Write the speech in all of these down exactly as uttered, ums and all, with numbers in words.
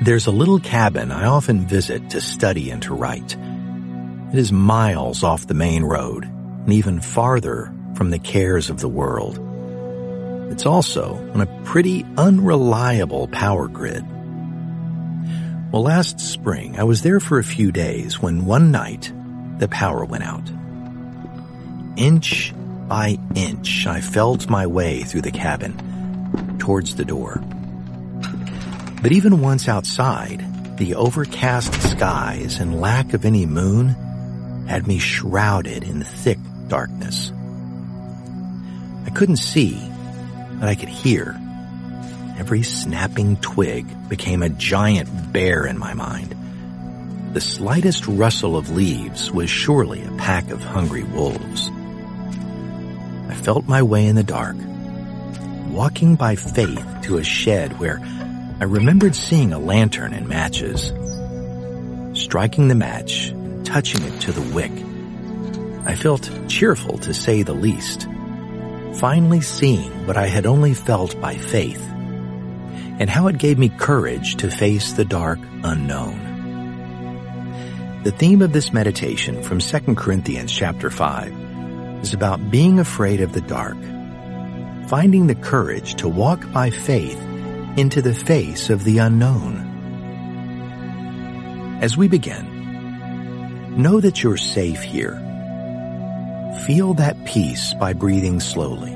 There's a little cabin I often visit to study and to write. It is miles off the main road and even farther from the cares of the world. It's also on a pretty unreliable power grid. Well, last spring, I was there for a few days when one night the power went out. Inch by inch, I felt my way through the cabin towards the door. But even once outside, the overcast skies and lack of any moon had me shrouded in thick darkness. I couldn't see, but I could hear. Every snapping twig became a giant bear in my mind. The slightest rustle of leaves was surely a pack of hungry wolves. I felt my way in the dark, walking by faith to a shed where I remembered seeing a lantern and matches. Striking the match and touching it to the wick, I felt cheerful to say the least, finally seeing what I had only felt by faith, and how it gave me courage to face the dark unknown. The theme of this meditation from Second Corinthians chapter five is about being afraid of the dark, finding the courage to walk by faith into the face of the unknown. As we begin, know that you're safe here. Feel that peace by breathing slowly.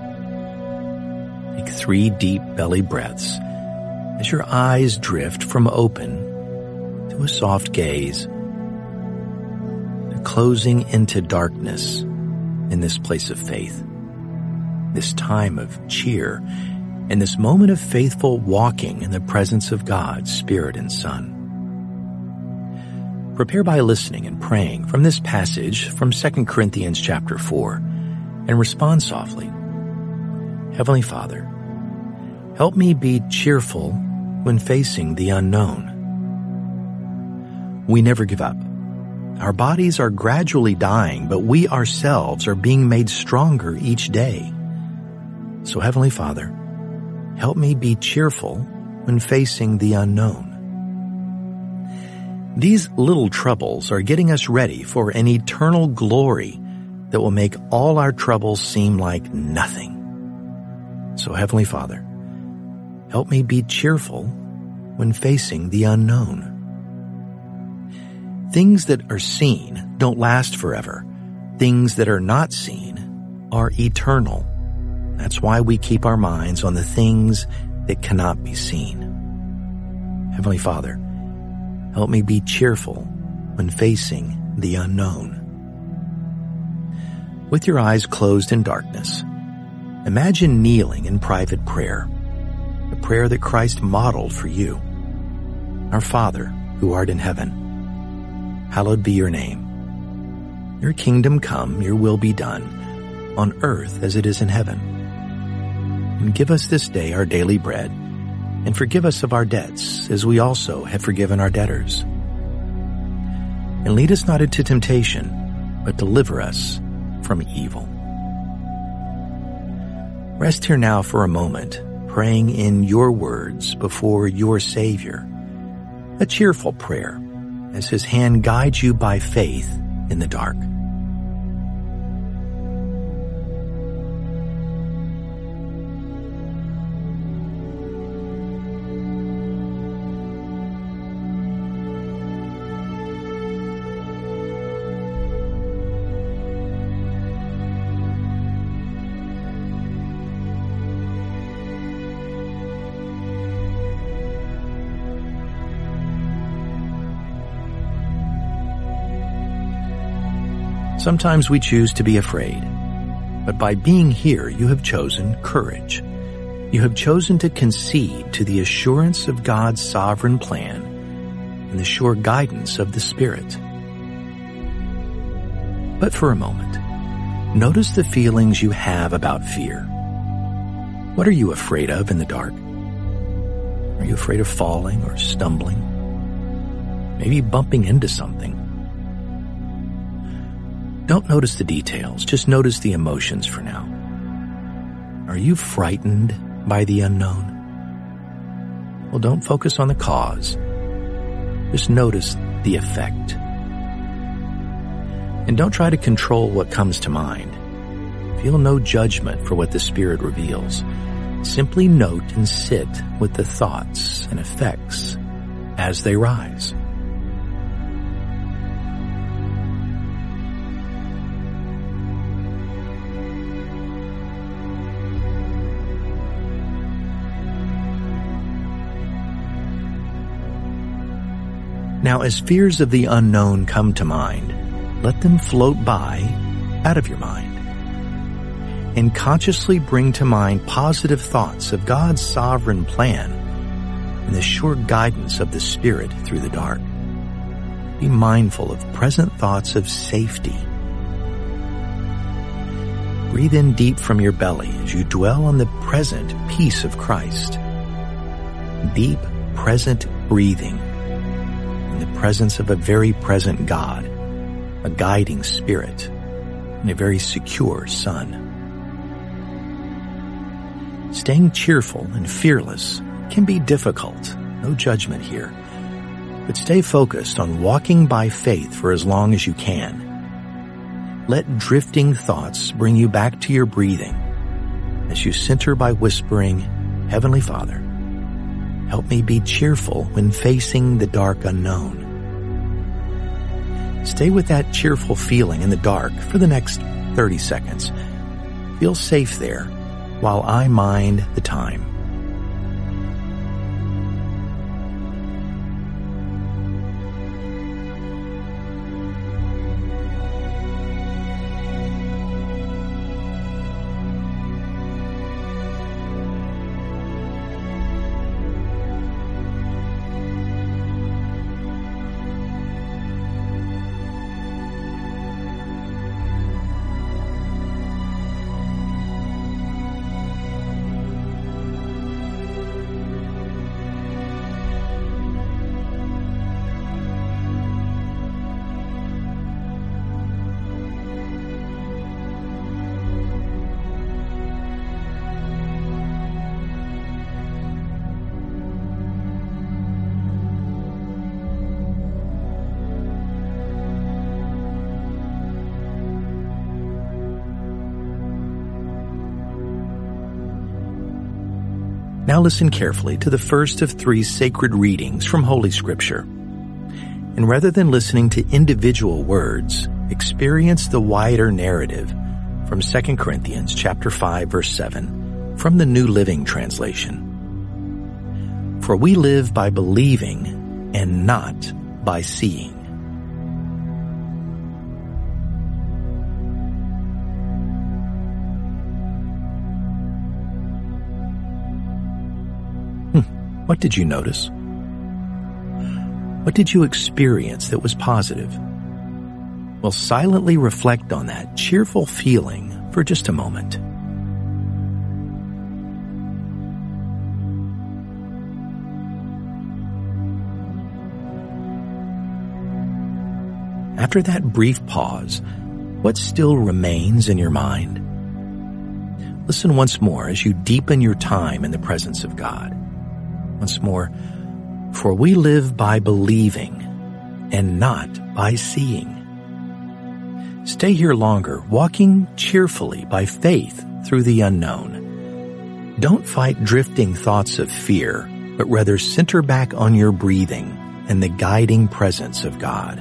Take three deep belly breaths as your eyes drift from open to a soft gaze, to closing into darkness in this place of faith, this time of cheer, and this moment of faithful walking in the presence of God, Spirit and Son. Prepare by listening and praying from this passage from Second Corinthians chapter four, and respond softly. Heavenly Father, help me be cheerful when facing the unknown. We never give up. Our bodies are gradually dying, but we ourselves are being made stronger each day. So Heavenly Father, help me be cheerful when facing the unknown. These little troubles are getting us ready for an eternal glory that will make all our troubles seem like nothing. So Heavenly Father, help me be cheerful when facing the unknown. Things that are seen don't last forever. Things that are not seen are eternal. That's why we keep our minds on the things that cannot be seen. Heavenly Father, help me be cheerful when facing the unknown. With your eyes closed in darkness, imagine kneeling in private prayer, the prayer that Christ modeled for you. Our Father, who art in heaven, hallowed be your name. Your kingdom come, your will be done, on earth as it is in heaven. And give us this day our daily bread, and forgive us of our debts, as we also have forgiven our debtors. And lead us not into temptation, but deliver us from evil. Rest here now for a moment, praying in your words before your Savior, a cheerful prayer, as His hand guides you by faith in the dark. Sometimes we choose to be afraid, but by being here, you have chosen courage. You have chosen to concede to the assurance of God's sovereign plan and the sure guidance of the Spirit. But for a moment, notice the feelings you have about fear. What are you afraid of in the dark? Are you afraid of falling or stumbling? Maybe bumping into something? Don't notice the details, just notice the emotions for now. Are you frightened by the unknown? Well, don't focus on the cause. Just notice the effect. And don't try to control what comes to mind. Feel no judgment for what the Spirit reveals. Simply note and sit with the thoughts and effects as they rise. Now, as fears of the unknown come to mind, let them float by out of your mind. And consciously bring to mind positive thoughts of God's sovereign plan and the sure guidance of the Spirit through the dark. Be mindful of present thoughts of safety. Breathe in deep from your belly as you dwell on the present peace of Christ. Deep, present breathing in the presence of a very present God, a guiding Spirit, and a very secure Son. Staying cheerful and fearless can be difficult, no judgment here, but stay focused on walking by faith for as long as you can. Let drifting thoughts bring you back to your breathing as you center by whispering, Heavenly Father, help me be cheerful when facing the dark unknown. Stay with that cheerful feeling in the dark for the next thirty seconds. Feel safe there while I mind the time. Now listen carefully to the first of three sacred readings from Holy Scripture. And rather than listening to individual words, experience the wider narrative from Second Corinthians chapter five, verse seven, from the New Living Translation. For we live by believing and not by seeing. What did you notice? What did you experience that was positive? Well, silently reflect on that cheerful feeling for just a moment. After that brief pause, what still remains in your mind? Listen once more as you deepen your time in the presence of God. Once more, for we live by believing and not by seeing. Stay here longer, walking cheerfully by faith through the unknown. Don't fight drifting thoughts of fear, but rather center back on your breathing and the guiding presence of God.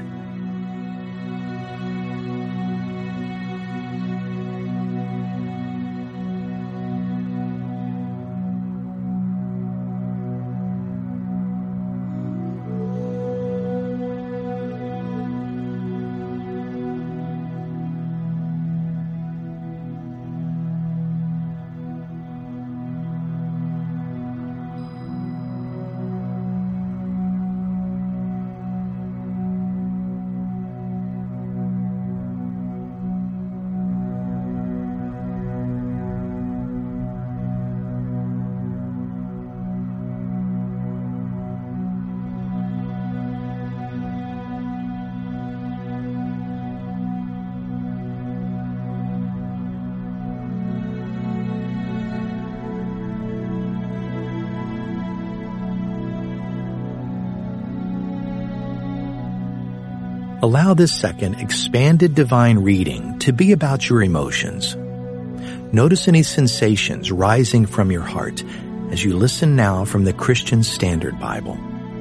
Allow this second expanded divine reading to be about your emotions. Notice any sensations rising from your heart as you listen now from the Christian Standard Bible.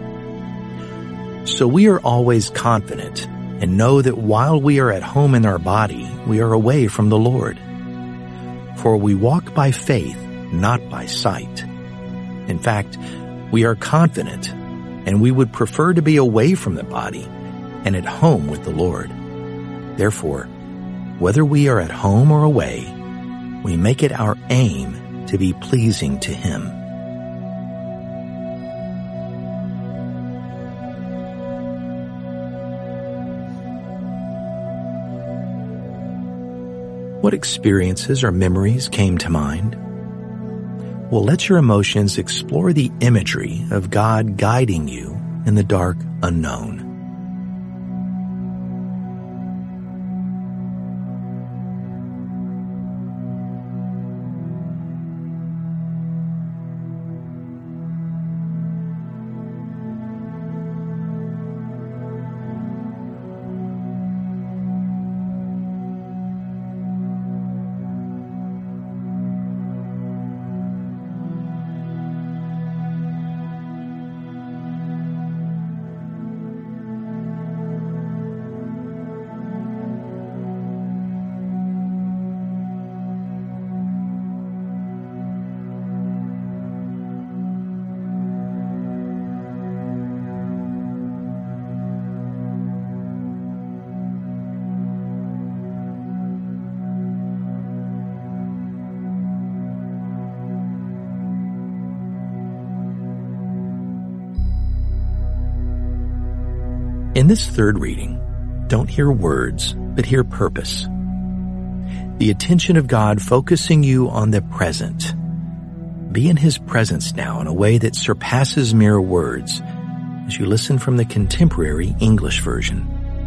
So we are always confident and know that while we are at home in our body, we are away from the Lord. For we walk by faith, not by sight. In fact, we are confident, and we would prefer to be away from the body and at home with the Lord. Therefore, whether we are at home or away, we make it our aim to be pleasing to Him. What experiences or memories came to mind? Well, let your emotions explore the imagery of God guiding you in the dark unknown. In this third reading, don't hear words, but hear purpose. The attention of God focusing you on the present. Be in His presence now in a way that surpasses mere words as you listen from the contemporary English version.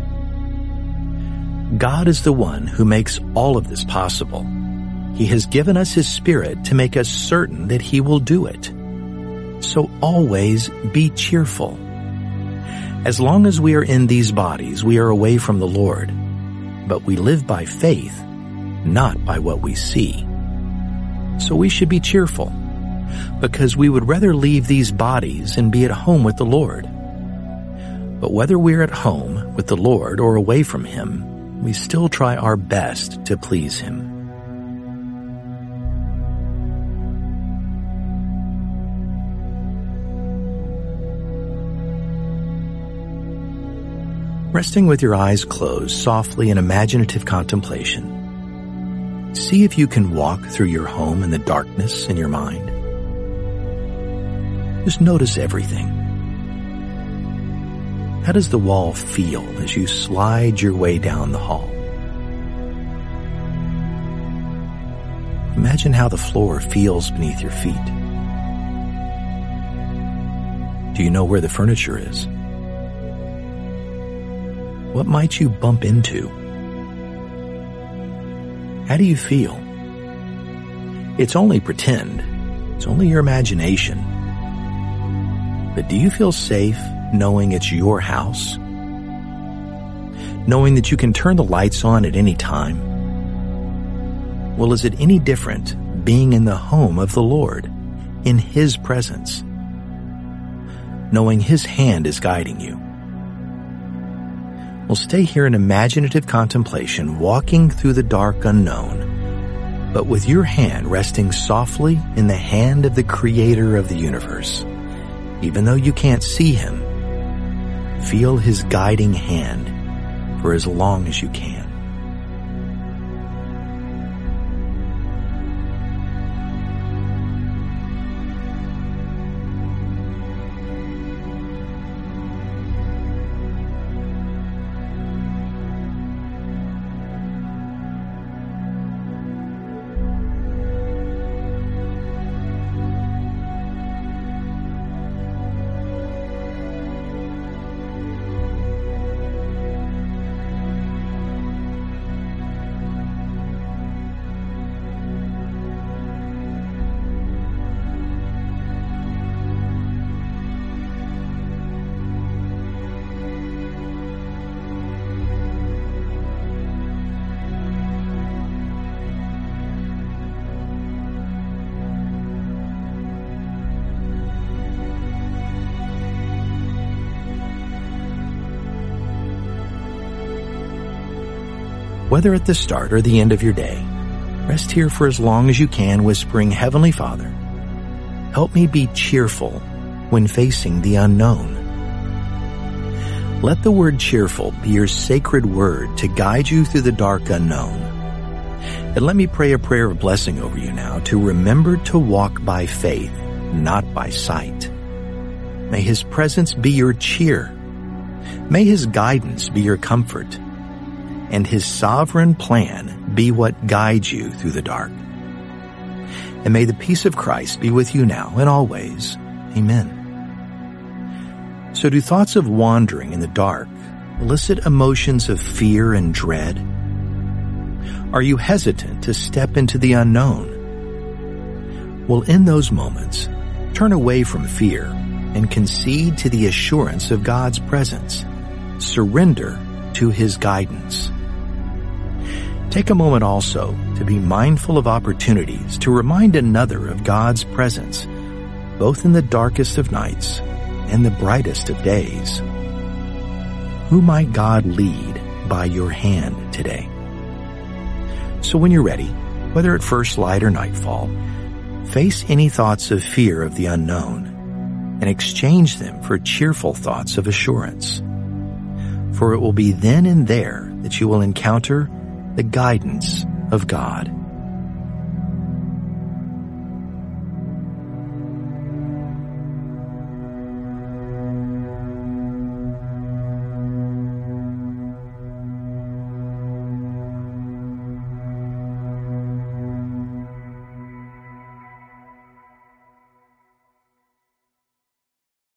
God is the one who makes all of this possible. He has given us His Spirit to make us certain that He will do it. So always be cheerful. As long as we are in these bodies, we are away from the Lord, but we live by faith, not by what we see. So we should be cheerful, because we would rather leave these bodies and be at home with the Lord. But whether we're at home with the Lord or away from Him, we still try our best to please Him. Resting with your eyes closed softly in imaginative contemplation, see if you can walk through your home in the darkness in your mind. Just notice everything. How does the wall feel as you slide your way down the hall? Imagine how the floor feels beneath your feet. Do you know where the furniture is? What might you bump into? How do you feel? It's only pretend. It's only your imagination. But do you feel safe knowing it's your house? Knowing that you can turn the lights on at any time? Well, is it any different being in the home of the Lord, in His presence? Knowing His hand is guiding you. Well, stay here in imaginative contemplation, walking through the dark unknown, but with your hand resting softly in the hand of the Creator of the universe. Even though you can't see Him, feel His guiding hand for as long as you can. Whether at the start or the end of your day, rest here for as long as you can, whispering, Heavenly Father, help me be cheerful when facing the unknown. Let the word cheerful be your sacred word to guide you through the dark unknown. And let me pray a prayer of blessing over you now to remember to walk by faith, not by sight. May His presence be your cheer. May His guidance be your comfort. And His sovereign plan be what guides you through the dark. And may the peace of Christ be with you now and always. Amen. So do thoughts of wandering in the dark elicit emotions of fear and dread? Are you hesitant to step into the unknown? Well, in those moments, turn away from fear and concede to the assurance of God's presence. Surrender to His guidance. Take a moment also to be mindful of opportunities to remind another of God's presence, both in the darkest of nights and the brightest of days. Who might God lead by your hand today? So when you're ready, whether at first light or nightfall, face any thoughts of fear of the unknown and exchange them for cheerful thoughts of assurance. For it will be then and there that you will encounter the guidance of God.